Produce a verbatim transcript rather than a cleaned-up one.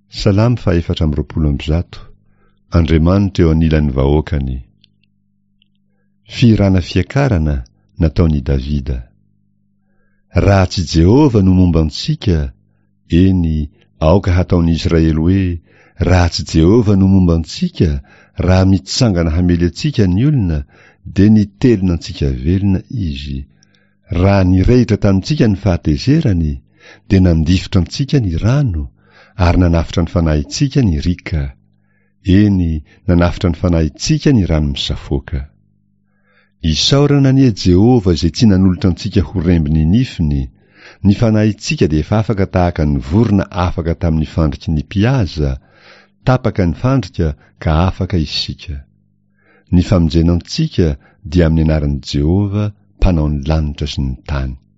Salamy fa efatra amby roapolo amby zato. Andriamanitra eo anilan'ny vahoakany. Firana fiakarana nataony Davida. Raha tsy Jehova no momba antsika, eny aoka hataon'ny Israely hoe, raha tsy Jehova no momba antsika, raha mitsangana hamely antsika ny olona, de nitelina antsika velona izy. Raha nirehitra tamintsika ny fahatezerany, de nandifitra antsika ny rano, ary nanafitra ny fanahitsika ny rika. Eny, nanafitra ny fanahitsika ny rano misafoaka. Isaorana anie Jehova zay tsy nanolotra antsika ho remby ny nifiny, ny fanahitsika de efa afaka tahaka ny vorona afaka tamin'ny fandriky ny mpiaza, tapaka ny fandrika ka afaka isika. Ny famonjenantsika dia amin'ny anaran'i Jehova, mpanao ny lanitra sy ny tany.